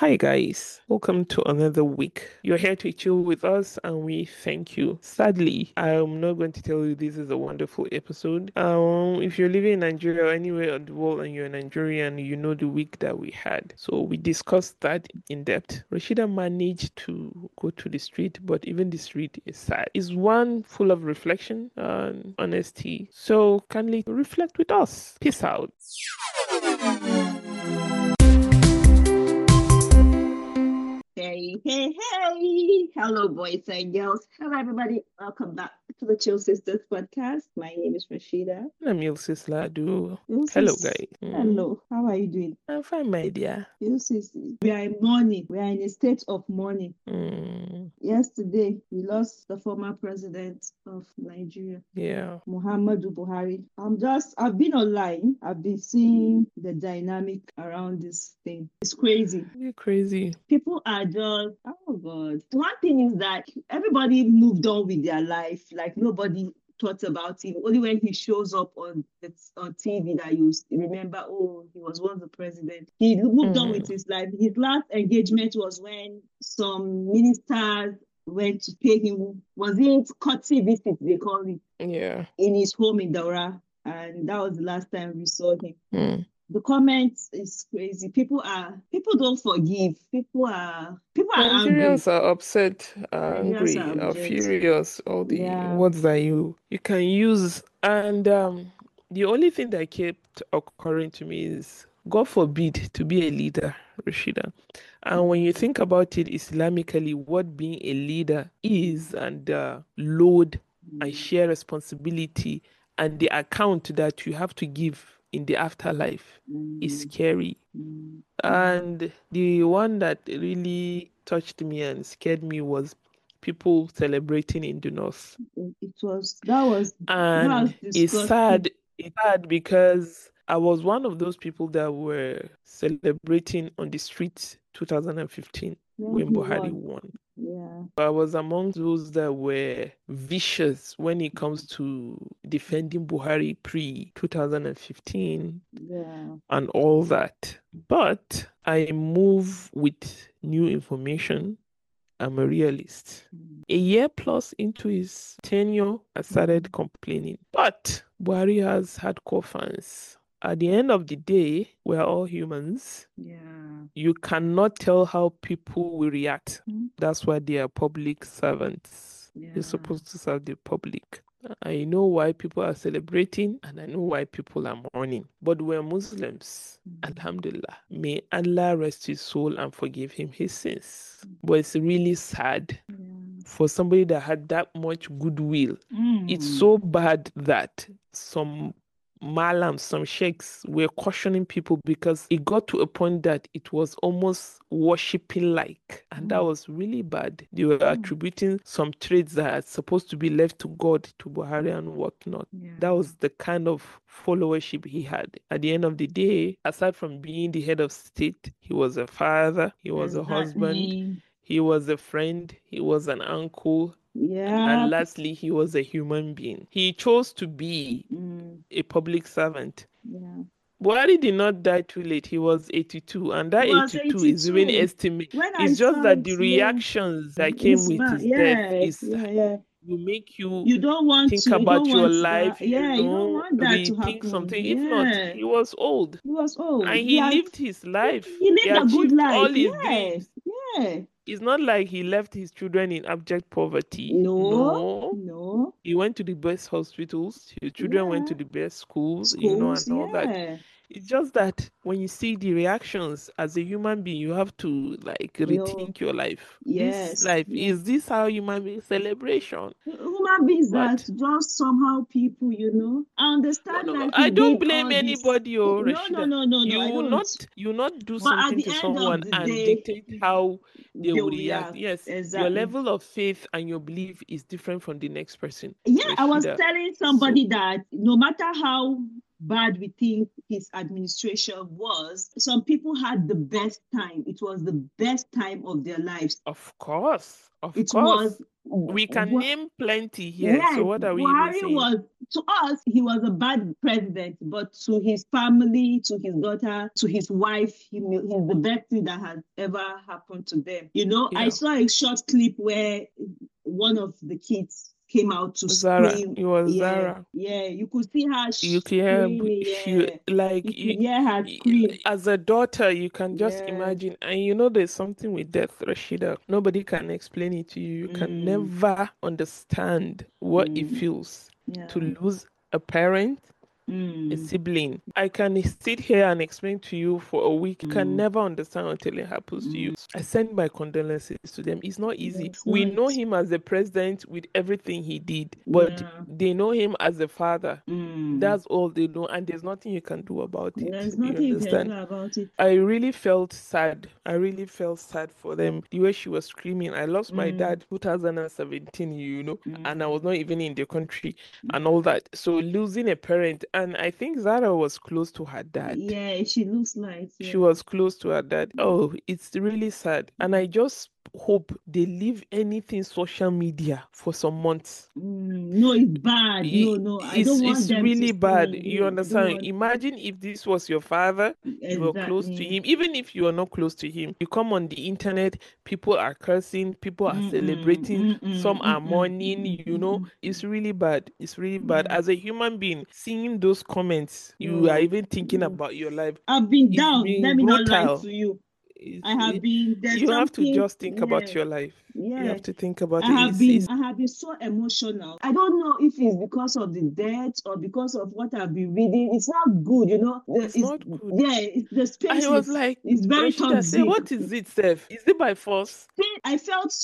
Hi guys, welcome to another week. You're here to chill with us and we thank you. Sadly, I'm not going to tell you this is a wonderful episode. If you're living in Nigeria or anywhere in the world and you're Nigerian, you know the week that we had. So we discussed that in depth. Rashida managed to go to the street, but even the street is sad. It's one full of reflection and honesty. So kindly reflect with us. Peace out. Hey. Hello, boys and girls. Hello, everybody. Welcome back to the Chill Sisters podcast. My name is Rashida. I'm Ilsis Ladu. Hello, Ilsis, guys. hello. How are you doing? I'm fine, my dear. Ilsis, we are in mourning. We are in a state of mourning. Yesterday, we lost the former president of Nigeria, Yeah. Muhammadu Buhari. I've been online. I've been seeing the dynamic around this thing. It's crazy. You're crazy. People are just, oh God. One thing is that everybody moved on with their life. Like nobody thought about him. Only when he shows up on TV that you remember, oh, he was once the president. He moved on with his life. His last engagement was when some ministers went to pay him, was it courtesy visit, they call it? Yeah. In his home in Daura. And that was the last time we saw him. The comments is crazy. People don't forgive. People are Nigerians angry. are upset, Nigerians angry, are are upset. furious. All the Yeah. words that you can use, and the only thing that kept occurring to me is God forbid to be a leader, Rashida. And when you think about it Islamically, what being a leader is, and load and share responsibility, and the account that you have to give in the afterlife is scary. And the one that really touched me and scared me was people celebrating in the north. That was And disgusting. It's sad because I was one of those people that were celebrating on the streets 2015 when he Buhari won. won. Yeah. I was among those that were vicious when it comes to defending Buhari pre 2015 and all that. But I move with new information. I'm a realist. A year plus into his tenure, I started complaining. But Buhari has hardcore fans. At the end of the day, we're all humans. Yeah. You cannot tell how people will react. That's why they are public servants. They're supposed to serve the public. I know why people are celebrating and I know why people are mourning. But we're Muslims. Alhamdulillah. May Allah rest his soul and forgive him his sins. But it's really sad for somebody that had that much goodwill. It's so bad that some malams, some sheikhs were cautioning people because it got to a point that it was almost worshipping like, and that was really bad. They were attributing some traits that are supposed to be left to God, to Buhari and whatnot. That was the kind of followership he had. At the end of the day, aside from being the head of state, he was a father, he was a husband, he was a friend, he was an uncle, and lastly, he was a human being. He chose to be a public servant. Buhari did not die too late. He was 82, and that 82 is even estimate. It's just that the reactions that came with his death is will make you don't want think to, about your life, you don't want that to rethink happen. something. If not, he was old. He was old. And he lived his life. He lived a good achieved life. all his dreams. It's not like he left his children in abject poverty. No. He went to the best hospitals. His children went to the best schools, and all that. It's just that when you see the reactions as a human being, you have to rethink your life. This life, is this how human being celebration? Human beings that just somehow people, I understand No. life I is don't being blame all this. anybody, Rashida. No, I don't. You will not do But at something the to end someone of the and day, dictate how they will react. react. Yes, your Exactly. level of faith and your belief is different from the next person. I was Rashida. telling somebody that no matter how bad we think his administration was, some people had the best time. It was the best time of their lives. Of course. It was We can name plenty here. Yes, So what are we even Buhari saying? was, to us, he was a bad president, but to his family, to his daughter, to his wife, he's the best thing that has ever happened to them. You know, I saw a short clip where one of the kids came out to scream. It was Zara. Yeah, you could see her screaming. You could hear her scream. As a daughter, you can just imagine. And you know, there's something with death, Rashida. Nobody can explain it to you. You can never understand what it feels to lose a parent, a sibling. I can sit here and explain to you for a week. You can never understand until it happens to you. I send my condolences to them. It's not easy. We know him as the president with everything he did, but they know him as a father. That's all they know, and there's nothing you can do about it. There's nothing you can do about it. I really felt sad. I really felt sad for them. The way she was screaming. I lost my dad 2017, you know, and I was not even in the country and all that. So losing a parent, and I think Zara was close to her dad. Yeah, she looks like. Yeah. She was close to her dad. Oh, it's really sad. And I just hope they leave anything social media for some months. No, it's bad. No, I don't want them really to bad. You understand? Imagine if this was your father, you were close to him. Even if you are not close to him, you come on the internet, people are cursing, people are celebrating, some are mourning, you know. It's really bad. It's really bad. As a human being, seeing those comments, you are even thinking about your life. I've been down. Let me not lie to you. I have been. You have to just think about your life. You have to think about it. I have been so emotional. I don't know if it's because of the death or because of what I've been reading. It's not good, you know. It's not good. Yeah, the space. I was like, it's very toxic. What is it, Seth? Is it by force? I felt,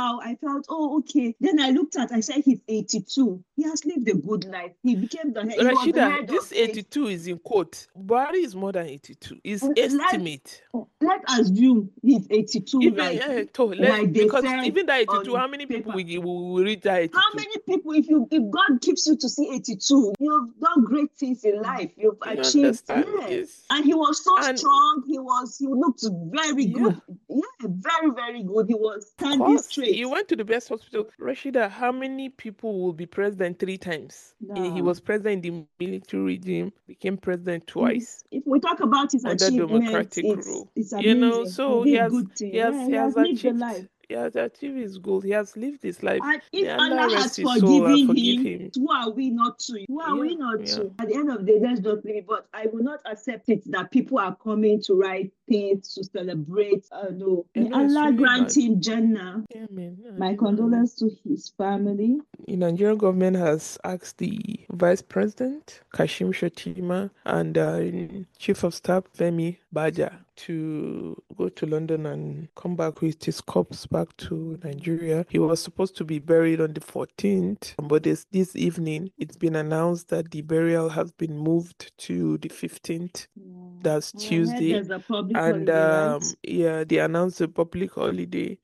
oh, okay. Then I looked at, I said, he's 82. He has lived a good life. He became the head. Rashida, this 82 is in quote. Buhari is more than 82. It's estimate. Let's assume he's 82. Even because even that 82, how many people will reach that 82? How many people, if God keeps you to see 82, you've done great things in life. You've achieved. Yes. And he was so strong. He looked very good. Yeah, very, very good. He was standing straight. He went to the best hospital. Rashida, how many people will be president 3 times? No. He was president in the military regime, became president twice. If we talk about his achievements, democratic rule, it's amazing. You know, so he has achieved life. He has achieved his goal. He has lived his life. And if Allah has forgiven him, who are we not to? Who are we not to? At the end of the day, let's just leave it. But I will not accept it that people are coming to write things to celebrate. No. May Allah grant him Jannah. My condolences to his family. The Nigerian government has asked the Vice President, Kashim Shettima, and Chief of Staff, Femi Baja, to go to London and come back with his corpse back to Nigeria. He was supposed to be buried on the 14th, but this evening it's been announced that the burial has been moved to the 15th. That's Tuesday. There's a public holiday, right? They announced a public holiday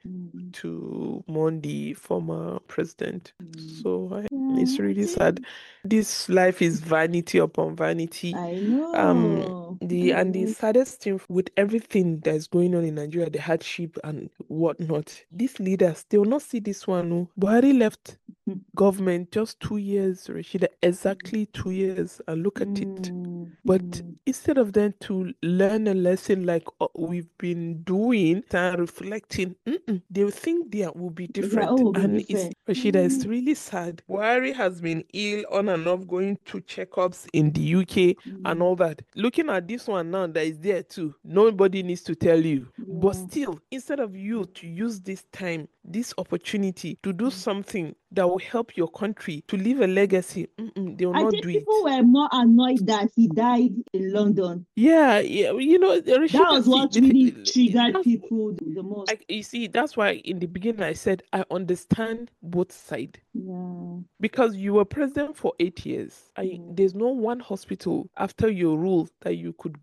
to mourn the former president. So it's really sad. This life is vanity upon vanity. I know. The saddest thing with everything that's going on in Nigeria, the hardship and whatnot, these leaders, they will not see this one. No. Buhari left government just 2 years, Rashida, exactly 2 years, and look at it. But instead of them to learn a lesson like we've been doing and reflecting, they will think they will be different. Rashida, it's really sad. Buhari has been ill on and off, going to checkups in the UK and all that. Looking at this one now that is there too, nobody needs to tell you. But still, instead of you to use this time, this opportunity to do something that will help your country, to leave a legacy, they will not do it. I think people were more annoyed that he died in London. Yeah, you know, that was what really triggered people the most. You see, that's why in the beginning I said I understand both sides. Yeah. Because you were president for 8 years. There's no one hospital after your rule that you could go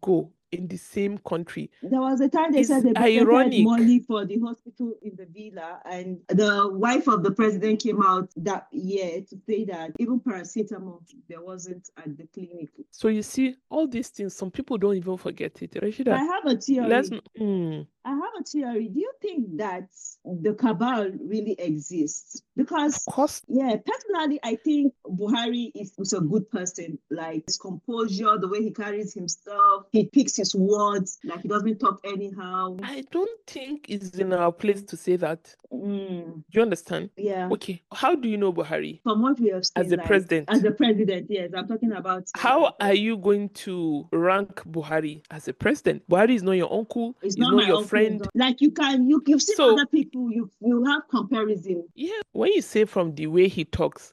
in the same country. There was a time they It's said they budgeted ironic. money for the hospital in the villa, and the wife of the president came out that year to say that even paracetamol there wasn't at the clinic. So you see, all these things, some people don't even forget it. Rashida, I have a theory. let's I have a theory. Do you think that the cabal really exists? Because, of course, yeah, personally, I think Buhari is a good person. Like his composure, the way he carries himself, he picks his words, like he doesn't talk anyhow. I don't think it's in our place to say that. Do you understand? Yeah. Okay. How do you know Buhari? From what we have seen, as the president. As the president, yes. I'm talking about. How are you going to rank Buhari as a president? Buhari is not your uncle. It's not not your friend. Like you've seen other people. You have comparison. Yeah. When you say from the way he talks,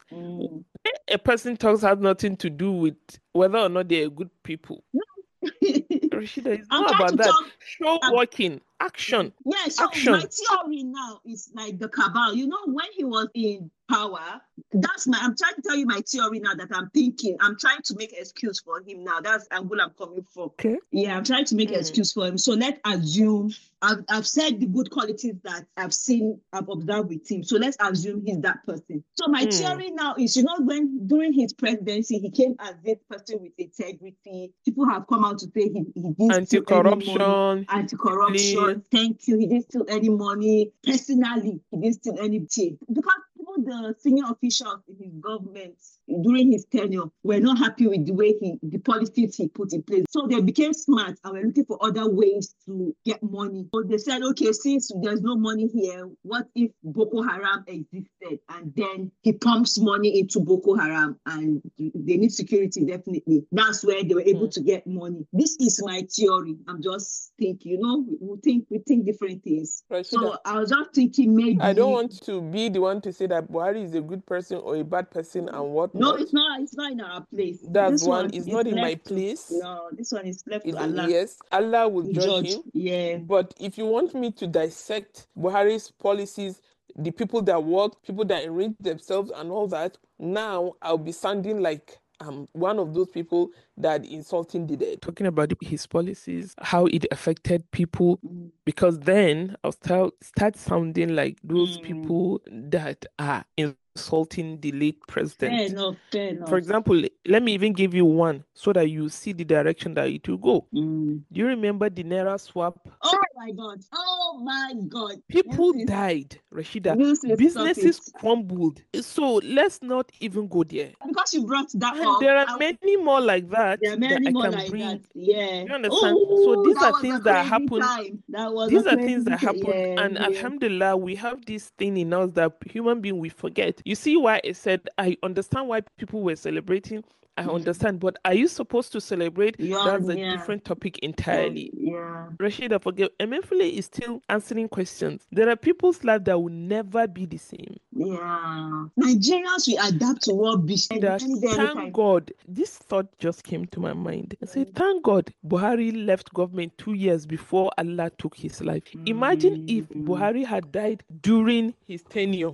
a person talks has nothing to do with whether or not they're good people. No. Rashida, it's not about that. Show working. Action. Yeah, so action. My theory now is like the cabal. You know, when he was in power, I'm trying to tell you my theory now that I'm thinking. I'm trying to make excuse for him now. That's where I'm coming from. Okay. Yeah, I'm trying to make excuse for him. So let's assume I've said the good qualities that I've observed with him. So let's assume he's that person. So my theory now is, when during his presidency, he came as this person with integrity. People have come out to say he didn't anti-corruption. Anti-corruption. Thank you. He didn't steal any money. Personally, he didn't steal anything. Because the senior officials in his government during his tenure were not happy with the way the policies he put in place. So they became smart and were looking for other ways to get money. So they said, okay, since there's no money here, what if Boko Haram existed? And then he pumps money into Boko Haram and they need security, definitely. That's where they were able to get money. This is my theory. I'm just thinking, we think different things. Right, so I was just thinking maybe... I don't want to be the one to say that Buhari is a good person or a bad person and what. No, it's not in our place. That's one is not in my place. No, this one is left to Allah. Yes, Allah will judge him. Yeah. But if you want me to dissect Buhari's policies, the people that work, people that enrich themselves and all that, now I'll be sounding like I'm one of those people that insulting the dead. Talking about his policies, how it affected people, because then I'll start sounding like those people that are insulting the late president. Fair enough. For example, let me even give you one so that you see the direction that it will go. Do you remember the Naira swap? Oh my God. People died, Rashida. Businesses crumbled. So let's not even go there. Because you brought that up. There are many more like that. There are many more like bring. That. Yeah. You understand? So these are things that happen. These are things that happen. And Alhamdulillah, we have this thing in us that human beings we forget. You see why I said I understand why people were celebrating. I understand, but are you supposed to celebrate? That's a different topic entirely. Rashida, forget. Emefiele is still answering questions. There are people's life that will never be the same. Yeah. Nigerians will adapt to what be. Thank God. This thought just came to my mind. I said, thank God Buhari left government 2 years before Allah took his life. Imagine if Buhari had died during his tenure.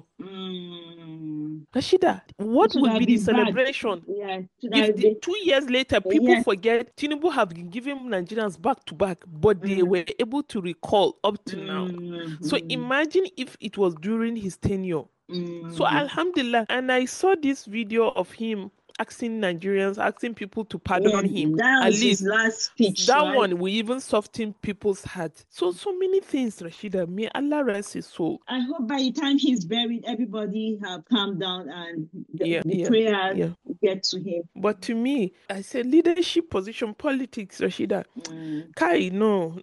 Rashida, what would be the celebration? If 2 years later people forget Tinubu have been giving Nigerians back to back, but they were able to recall up to now. So imagine if it was during his tenure. So Alhamdulillah, and I saw this video of him asking people to pardon him. That was his last speech. That one will even soften people's hearts. So many things, Rashida. May Allah rest his soul. I hope by the time he's buried, everybody have calmed down and the prayers get to him. But to me, I said leadership position, politics, Rashida. Kai, no.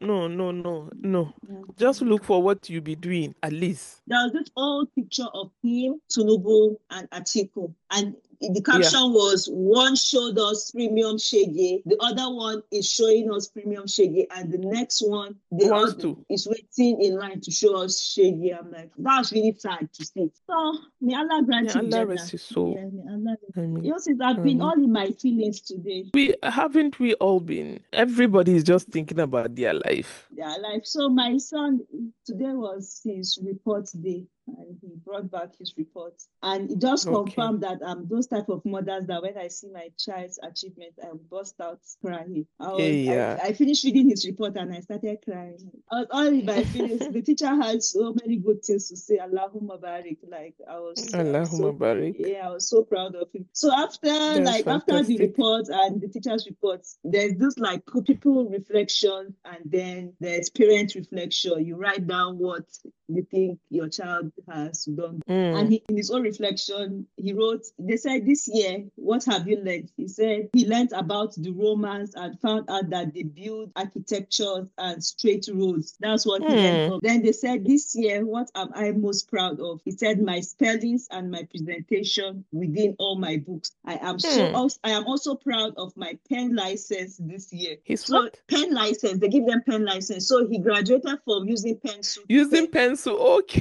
Just look for what you be doing, at least. There was this old picture of him, Tinubu, and Atiku. And the caption was, one showed us premium shege, the other one is showing us premium shege, and the next one is waiting in line to show us shege. I'm like, that's really sad to see. So may Allah grant him Allah rest his soul. I've been all in my feelings today. We all been? Everybody is just thinking about their life. their life. So my son, today was his report day, and he brought back his report. And it just confirmed that those type of mothers that when I see my child's achievement, I burst out crying. I finished reading his report and I started crying. I was all in my feelings. The teacher had so many good things to say. Allahumma barik. Like I was so proud of him. So after the report and the teacher's report, there's this like people reflection, and then there's parent reflection. You write down what you think your child has done. And in his own reflection, he wrote, they said, this year, what have you learned? He said he learned about the Romans and found out that they build architectures and straight roads. That's what he learned. Then they said, this year, what am I most proud of? He said, my spellings and my presentation within all my books. I am also proud of my pen license this year. Pen license, they give them pen license. So he graduated from using pencil. Okay.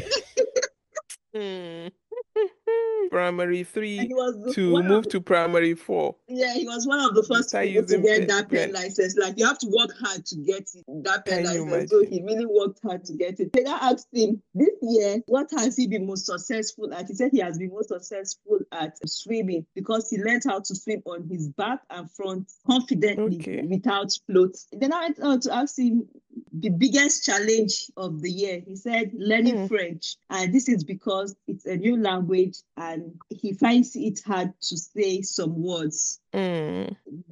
Primary 3 to move to primary 4. Yeah, he was one of the first people to get that pen license. Like, you have to work hard to get that pen license. So he really worked hard to get it. Then I asked him, this year, what has he been most successful at? He said he has been most successful at swimming because he learned how to swim on his back and front confidently without floats. Then I went on to ask him the biggest challenge of the year. He said learning French, and this is because it's a new language and he finds it hard to say some words. Then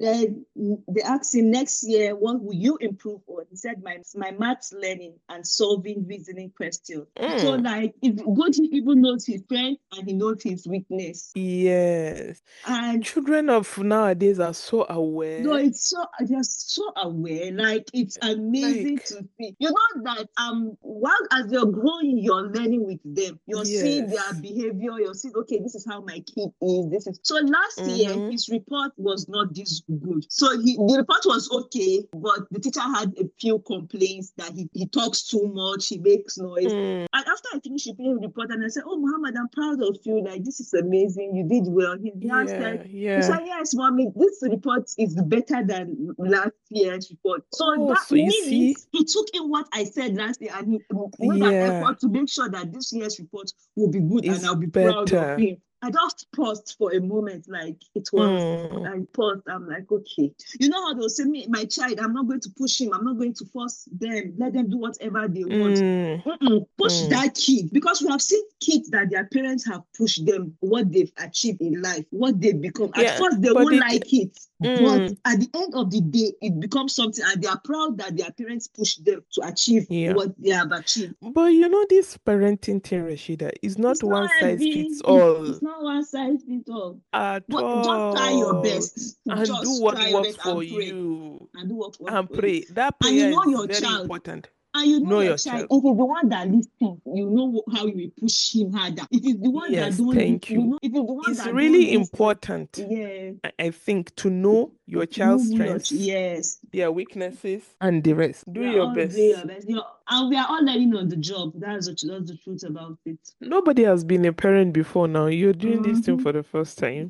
they asked him, next year, what will you improve on? He said, my maths learning and solving reasoning questions. So like, it's good he even knows his strength and he knows his weakness. Yes. And children of nowadays are so aware. No, they're so aware. Like, it's amazing to see. You know that while as you're growing, you're learning with them. You're seeing their behavior. You're seeing, okay, this is how my kid is. So last year, his report was not this good. So the report was okay, but the teacher had a few complaints that he talks too much, he makes noise. And after I finished reading the report, and I said, oh, Muhammad, I'm proud of you. Like, this is amazing. You did well. He said, yes, mommy, this report is better than last year's report. So means he took in what I said last year and he made an effort to make sure that this year's report will be good, and I'll be proud of him. I just paused for a moment, like it was, I paused, I'm like, okay. You know how they'll say, me, my child, I'm not going to push him, I'm not going to force them, let them do whatever they want. Push that kid, because we have seen kids that their parents have pushed them, what they've achieved in life, what they've become. At first, they won't like it, but at the end of the day, it becomes something, and they are proud that their parents pushed them to achieve what they have achieved. But you know, this parenting thing, Rashida, is not one size fits all. It's not one size fits all. At all. Just try your best. And just do what works for you. And do what works and for pray. you. That prayer is very important. And you know your child. If it's the one that listens, you know how you will push him harder. If it's the one that don't listen, you know, if it's the one that really important. I think, to know your child's strengths, their weaknesses, and the rest. Do your best. And we are all learning on the job. That's the truth about it. Nobody has been a parent before now. You're doing this thing for the first time.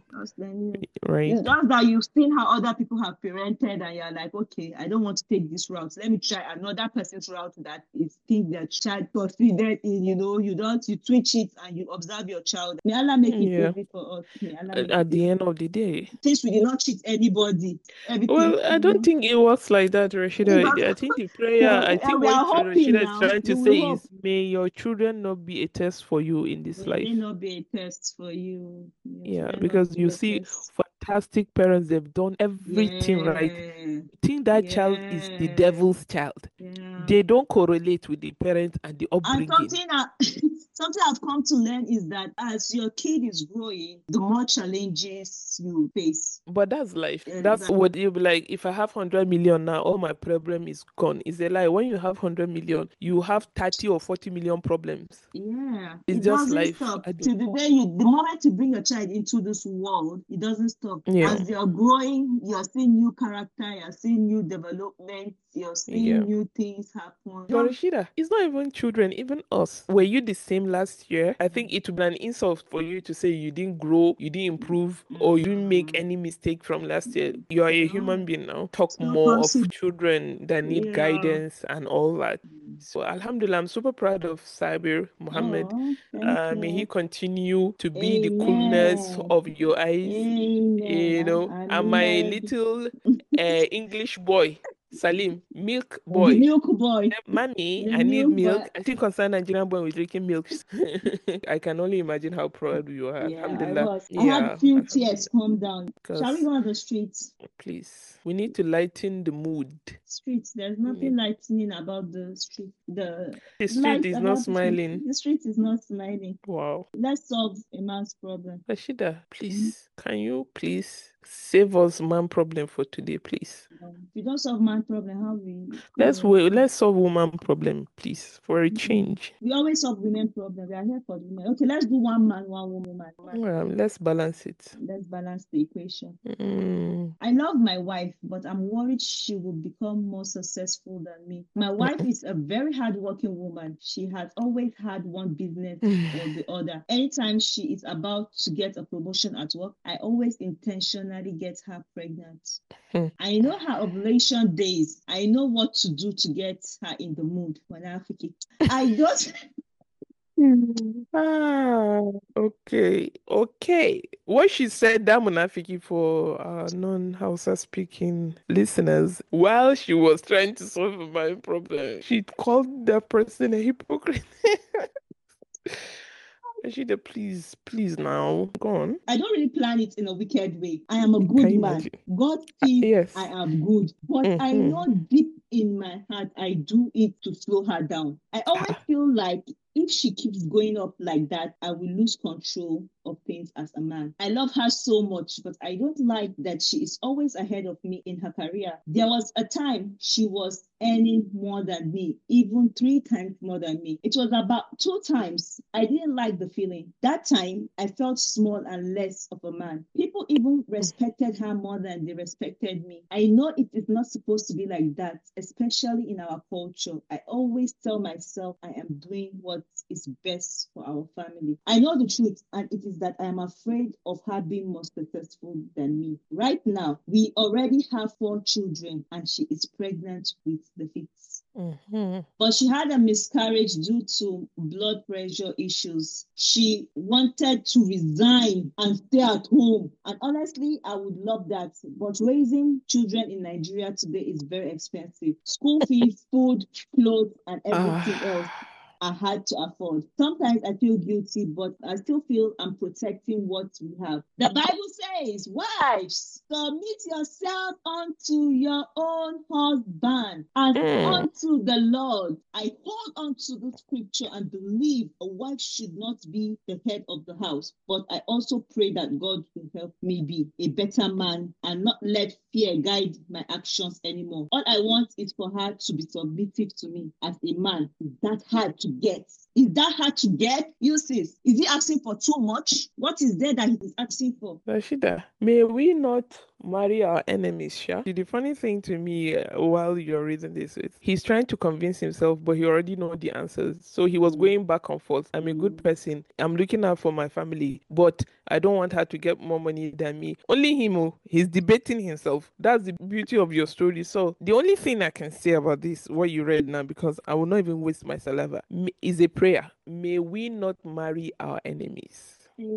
Right. It's just that you've seen how other people have parented and you're like, okay, I don't want to take this route. Let me try another person's route that is things that child succeeded in, you know, you twitch it and you observe your child. May Allah make it easy for us. At the end of the day. Since we did not cheat anybody. Well, I don't think it works like that, Rashida. I think the prayer, I think what Rashida is trying to say is, may your children not be a test for you in this life. May not be a test for you. Because you see fantastic parents, they've done everything right. You think that child is the devil's child. They don't correlate with the parents and the upbringing. And something I've come to learn is that as your kid is growing, the more challenges you face. But that's life. That's what you'll be like, if I have 100 million now, all my problem is gone. It's a lie. When you have 100 million, you have 30 or 40 million problems. It's just life. The moment you bring a child into this world, it doesn't stop. As you're growing, you're seeing new character, you're seeing new development, You're seeing new things happen. But Rashida, it's not even children, even us. Were you the same last year? I think it would be an insult for you to say you didn't grow, you didn't improve, or you didn't make any mistake from last year. You are a human being now. Talk more of children that need guidance and all that. So Alhamdulillah, I'm super proud of Sabir Muhammad. May he continue to be the coolness of your eyes. You know, and my little English boy, Salim, milk boy. The milk boy. Mommy, I need milk. I think concerned Nigerian boy with drinking milk. I can only imagine how proud you are. Alhamdulillah. I had few tears come down. Shall we go on the streets? Please. We need to lighten the mood. Streets. There's nothing lightening about the street. The street is not smiling. The street is not smiling. Wow. Let's solve a man's problem. Rashida, please, can you please save us man problem for today, please? If you don't solve man problem, how we? Let's solve woman problem, please, for a change. We always solve women problem. We are here for the women. Okay, let's do one man, one woman. Well, let's balance it. Let's balance the equation. I love my wife, but I'm worried she will become more successful than me. My wife is a very hardworking woman. She has always had one business or the other. Anytime she is about to get a promotion at work, I always intentionally get her pregnant. I know her ovulation days. I know what to do to get her in the mood. I don't. Okay. What she said, that munafiki, for our non-Hausa speaking listeners, while she was trying to solve my problem, she called that person a hypocrite. Rashida, please now, go on. I don't really plan it in a wicked way. I am a good man. God sees I am good. But I know deep in my heart, I do it to slow her down. I always feel like if she keeps going up like that, I will lose control of things as a man. I love her so much, but I don't like that she is always ahead of me in her career. There was a time she was earning more than me, even 3 times more than me. It was about 2 times. I didn't like the feeling. That time, I felt small and less of a man. People even respected her more than they respected me. I know it is not supposed to be like that, especially in our culture. I always tell myself I am doing what is best for our family. I know the truth, and it is that I am afraid of her being more successful than me. Right now, we already have 4 children, and she is pregnant with the 5th. But she had a miscarriage due to blood pressure issues. She wanted to resign and stay at home. And honestly, I would love that. But raising children in Nigeria today is very expensive. School fees, food, clothes, and everything else are hard to afford. Sometimes I feel guilty, but I still feel I'm protecting what we have. The Bible says, wives, submit yourself unto your own husband as unto the Lord. I hold on to the scripture and believe a wife should not be the head of the house, but I also pray that God will help me be a better man and not let fear guide my actions anymore. All I want is for her to be submissive to me as a man. Is that hard to get? Is that hard to get? You sis, is he asking for too much? What is there that he is asking for? Rashida, may we not marry our enemies, Sha? The funny thing to me while you're reading this is he's trying to convince himself, but he already knows the answers. So he was going back and forth. I'm a good person. I'm looking out for my family, but I don't want her to get more money than me. Only him, he's debating himself. That's the beauty of your story. So the only thing I can say about this, what you read now, because I will not even waste my saliva, is a prayer. May we not marry our enemies.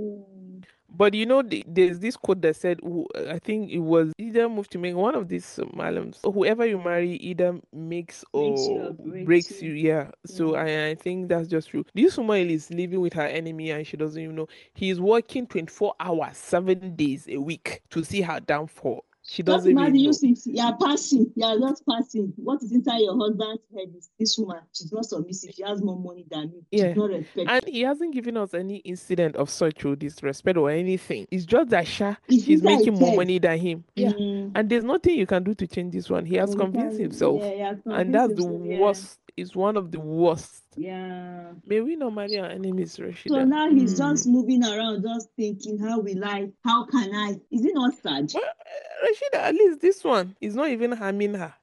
But you know, there's this quote that said, I think it was either Mufti Menk, one of these Malams, whoever you marry either makes or breaks you. Yeah. So I think that's just true. This woman is living with her enemy and she doesn't even know. He's working 24 hours, 7 days a week to see her downfall. She doesn't even know. You're passing. You're just passing. What is inside your husband's head is this woman. She's not submissive. She has more money than you. She's not respectful. And he hasn't given us any incident of such disrespect or anything. It's just that she's making more money than him. Yeah. And there's nothing you can do to change this one. He has convinced himself. And that's the worst. It's one of the worst. Yeah. May we not marry our enemies, Rashida? So now he's just moving around, just thinking, how will I? How can I? Is it not sad? Well, Rashida, at least this one is not even harming her.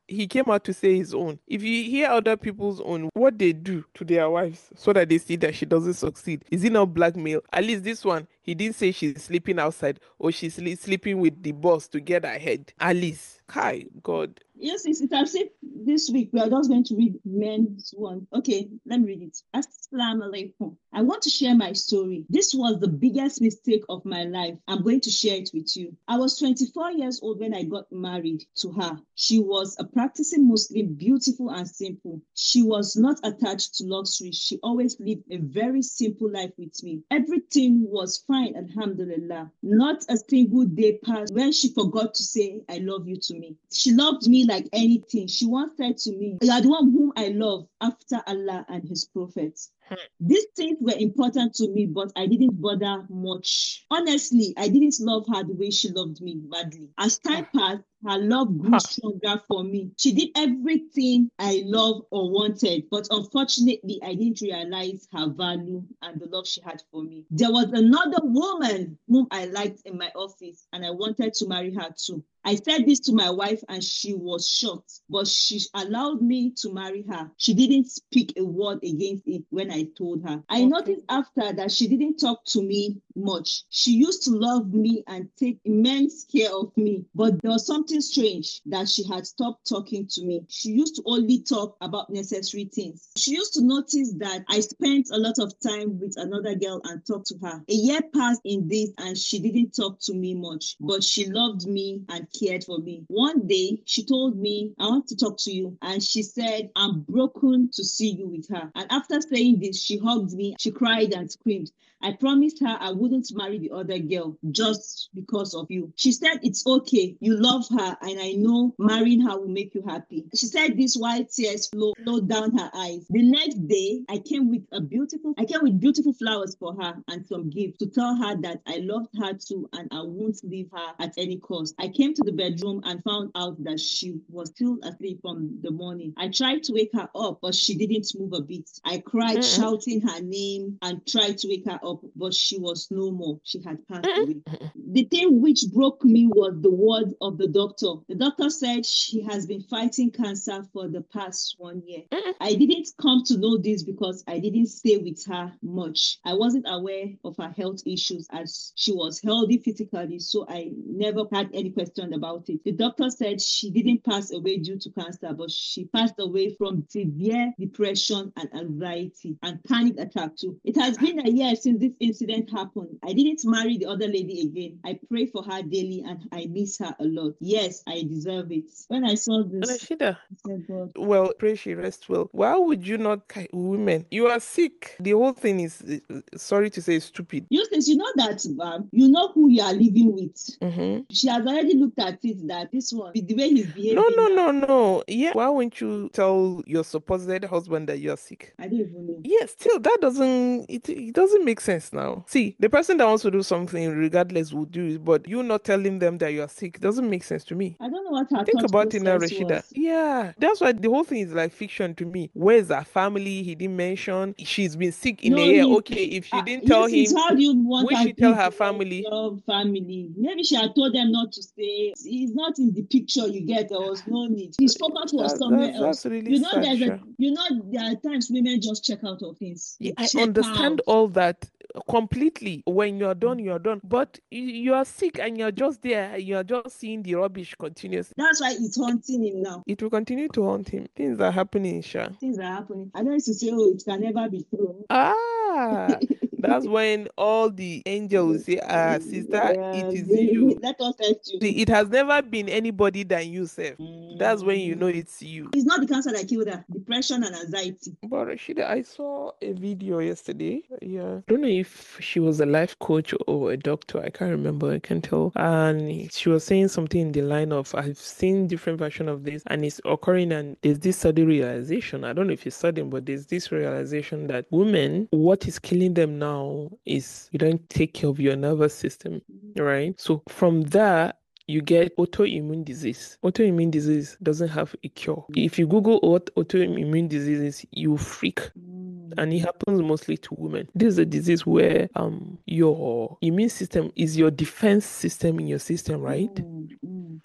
he came out to say his own. If you hear other people's own, what they do to their wives so that they see that she doesn't succeed, is it not blackmail? At least this one, he didn't say she's sleeping outside or she's sleeping with the boss to get ahead. At least, hi, God. Yes, it has said this week. We are just going to read men's one. Okay, let me read it. Assalamu alaikum. I want to share my story. This was the biggest mistake of my life. I'm going to share it with you. I was 24 years old when I got married to her. She was a practicing Muslim, beautiful and simple. She was not attached to luxury. She always lived a very simple life with me. Everything was fine, alhamdulillah. Not a single day passed when she forgot to say, I love you to me. She loved me like anything. She once said to me, you are the one whom I love after Allah and his prophets. These things were important to me, but I didn't bother much. Honestly, I didn't love her the way she loved me badly. As time passed, her love grew stronger for me. She did everything I loved or wanted, but unfortunately, I didn't realize her value and the love she had for me. There was another woman whom I liked in my office, and I wanted to marry her too. I said this to my wife and she was shocked, but she allowed me to marry her. She didn't speak a word against it when I told her. I noticed after that she didn't talk to me much. She used to love me and take immense care of me, but there was something strange that she had stopped talking to me. She used to only talk about necessary things. She used to notice that I spent a lot of time with another girl and talked to her. A year passed in this and she didn't talk to me much, but she loved me and cared for me. One day, she told me, I want to talk to you. And she said, I'm broken to see you with her. And after saying this, she hugged me, she cried and screamed. I promised her I wouldn't marry the other girl just because of you. She said, it's okay. You love her and I know marrying her will make you happy. She said this while tears flowed down her eyes. The next day, I came with beautiful flowers for her and some gifts to tell her that I loved her too and I won't leave her at any cost. I came to the bedroom and found out that she was still asleep from the morning. I tried to wake her up, but she didn't move a bit. I cried, shouting her name and tried to wake her up, but she was no more. She had passed away. The thing which broke me was the word of the doctor. The doctor said she has been fighting cancer for the past 1 year. I didn't come to know this because I didn't stay with her much. I wasn't aware of her health issues as she was healthy physically, so I never had any question about it. The doctor said she didn't pass away due to cancer, but she passed away from severe depression and anxiety and panic attack too. It has been a year since this incident happened. I didn't marry the other lady again. I pray for her daily and I miss her a lot. Yes, I deserve it. When I saw this, Rashida, I said, God. well, pray she rest well. Why would you not, women? You are sick. The whole thing is, sorry to say, stupid. Eustace, you know that you know who you are living with. She has already looked at it that this one, with the way he's behaving. No. Yeah. Why won't you tell your supposed husband that you're sick? I don't even know. Yes, still that doesn't it doesn't make sense now. See, the person that wants to do something regardless will do it, but you not telling them that you're sick doesn't make sense to me. I don't know what her Think thought about it now, process Rashida. was. Yeah, that's why the whole thing is like fiction to me. Where's her family? He didn't mention. She's been sick in a year. Okay, if she didn't tell him, how do you want will her she tell to her family? your family? Maybe she had told them not to stay. He's not in the picture. You get, there was no need. His focus was somewhere else. That's really sad. There are times women just check out of things. Yeah, I understand all that completely. When you're done, you're done. But you are sick and you're just there. You're just seeing the rubbish continuously. That's why it's haunting him now. It will continue to haunt him. Things are happening, Sha. Things are happening. I don't used to say, oh, it can never be true. That's when all the angels say, sister, it is you. Let us help you. It has never been anybody than you, Seth. That's when you know it's you. It's not the cancer that killed her. Depression and anxiety. But Rashida, I saw a video yesterday. Yeah. I don't know if she was a life coach or a doctor. I can't remember. I can't tell. And she was saying something in the line of, I've seen different version of this and it's occurring and there's this sudden realization. I don't know if it's sudden, but there's this realization that women, what is killing them now is you don't take care of your nervous system, right? So from that, you get autoimmune disease. Autoimmune disease doesn't have a cure. If you Google what autoimmune disease is, you freak. And it happens mostly to women. This is a disease where your immune system is your defense system in your system, right?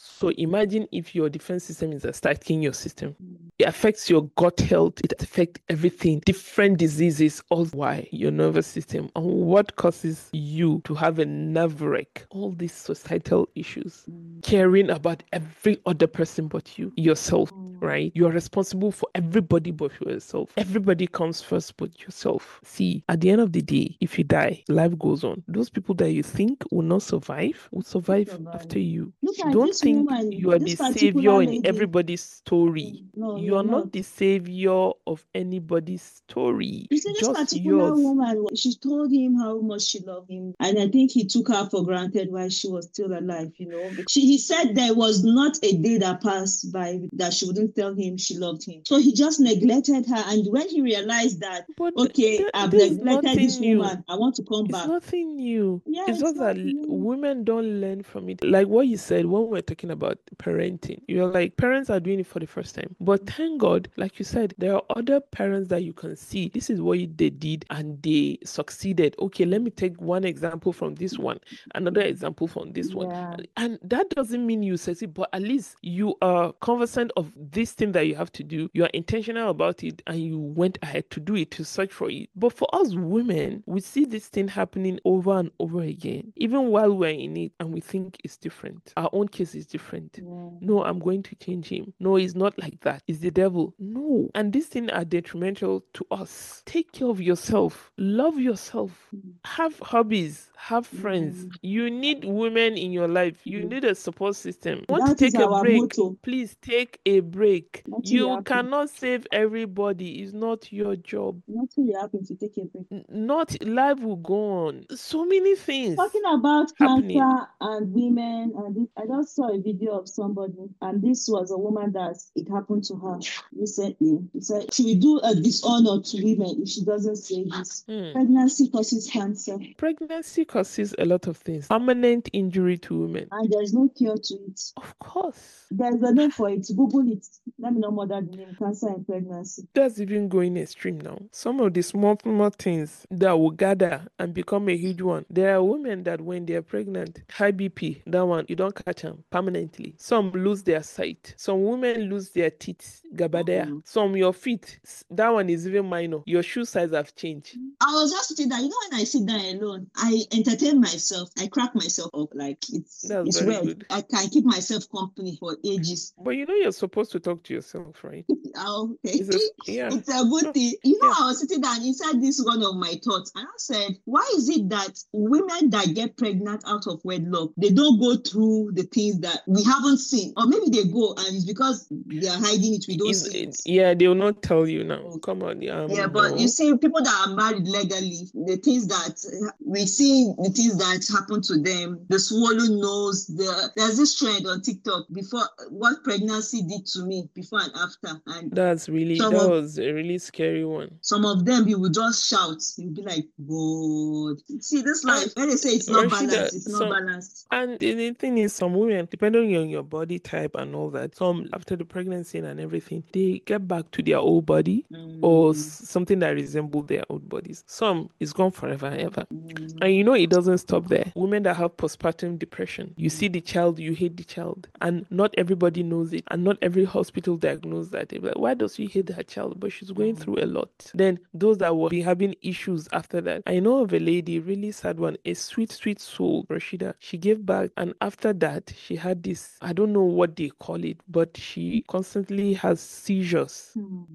So imagine if your defense system is attacking your system. It affects your gut health. It affects everything. Different diseases. All why your nervous system and what causes you to have a nerve wreck. All these societal issues. Caring about every other person but you, yourself. Right? You're responsible for everybody but yourself. Everybody comes first but yourself. See, at the end of the day, if you die, life goes on. Those people that you think will not survive will survive after you. Don't think you are the savior in everybody's story. No, you are not the savior of anybody's story. You see, this Just particular yours. woman, she told him how much she loved him. And I think he took her for granted while she was still alive, you know. He said there was not a day that passed by that she wouldn't tell him she loved him. So he just neglected her. And when he realized that, But okay, I've neglected this woman, I want to come it's back. nothing new. Yeah, it's just that women don't learn from it. Like what you said when we're talking about parenting, you're like, parents are doing it for the first time. But thank God, like you said, there are other parents that you can see. This is what they did and they succeeded. Okay, let me take one example from this one, another example from this one. And that doesn't mean you succeed, but at least you are conversant of this thing that you have to do. You are intentional about it and you went ahead to do it, to search for it. But for us women, we see this thing happening over and over again, even while we're in it, and we think it's different. Our own case is different. No, I'm going to change him. No, it's not like that. It's the devil. No. And these things are detrimental to us. Take care of yourself. Love yourself. Have hobbies. Have friends. You need women in your life. You need a support system. Want to take a break? Please take a break. You cannot save everybody. It's not your job. Nothing will happen to take a break. Not life will go on. So many things. Talking about cancer and women, and I just saw a video of somebody, and this was a woman that it happened to her recently. It said she will do a dishonor to women if she doesn't say this. Pregnancy causes cancer. Pregnancy causes a lot of things. Permanent injury to women. And there's no cure to it. Of course. There's a name for it. Google it. Let me know more than the name cancer and pregnancy. That's even going extreme now. Some of the small things that will gather and become a huge one. There are women that when they're pregnant, high BP, that one, you don't catch them permanently. Some lose their sight. Some women lose their teeth, gabadea. Some your feet, that one is even minor. Your shoe size have changed. I was just sitting down, when I sit down alone, I entertain myself. I crack myself up like it's weird. Good. I can keep myself company for ages. But you're supposed to talk to yourself, right? Okay. It's a good thing. I was sitting down inside this one of my thoughts, and I said, why is it that women that get pregnant out of wedlock, they don't go through the things that we haven't seen? Or maybe they go and it's because they are hiding it, we don't see it. Yeah, they will not tell you now. Come on. But you see, people that are married legally, the things that we see, the things that happen to them, the swollen nose, there's this trend on TikTok before what pregnancy did to me before and after. And that was a really scary one. Some of them you will just shout. You'll be like, God. See, this life, when they say it's not balanced, it's not balanced. And the thing is, some women, depending on your body type and all that, some after the pregnancy and everything, they get back to their old body or something that resembles their old bodies. Some is gone forever and ever. And it doesn't stop there. Women that have postpartum depression, you see the child, you hate the child. And not everybody knows it. And not every hospital diagnoses that. They're like, why does she hate her child? But she's going through a lot. Then those that will be having issues after that. I know of a lady, really sad one, a sweet, sweet soul, Rashida. She gave birth, and after that, she had this, I don't know what they call it, but she constantly has seizures.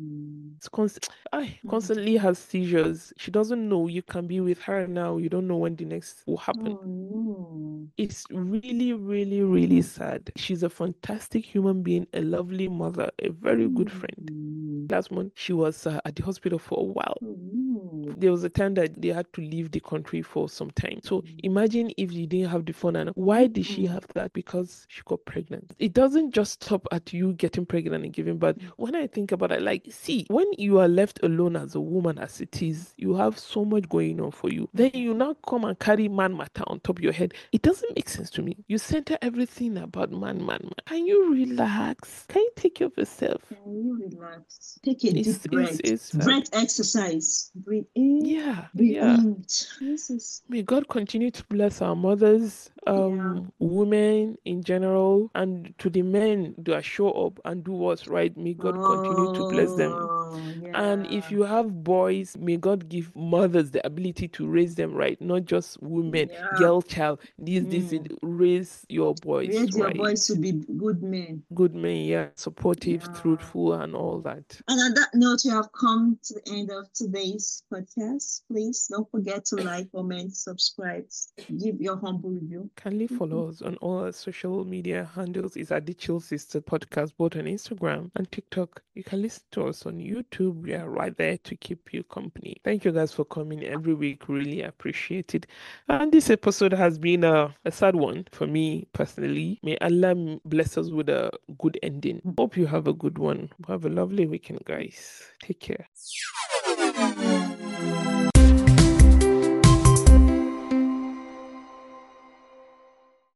Constantly has seizures. She doesn't know. You can be with her now. You don't know when the next will happen. It's really, really, really sad. She's a fantastic human being, a lovely mother, a very good friend. Last month, she was at the hospital for a while. There was a time that they had to leave the country for some time. So imagine if you didn't have the phone. And why did she have that? Because she got pregnant. It doesn't just stop at you getting pregnant and giving birth. When I think about it, see, when you are left alone as a woman as it is, you have so much going on for you. Then you now come and carry man matter on top of your head. It doesn't make sense to me. You center everything about man. Can you relax? Can you take care of yourself? Can you relax? Take a deep breath. Breath exercise. Breathe in. Breathe out. May God continue to bless our mothers, women in general, and to the men that show up and do what's right. May God continue to bless them. And if you have boys, may God give mothers the ability to raise them right, not just women, girl child. This raise your boys Raise your right. boys to be good men. Good men, supportive, truthful, and all that. And on that note, we have come to the end of today's podcast. Please don't forget to like, comment, subscribe, give your humble review. Kindly follow us on all our social media handles. It's at the Chill Sister Podcast, both on Instagram and TikTok. You can listen to us on YouTube. We are right there to keep you company. Thank you guys for coming every week. Really appreciate it. And this episode has been a sad one for me personally. May Allah bless us with a good ending. Hope you have a good one. Have a lovely weekend, guys. Take care.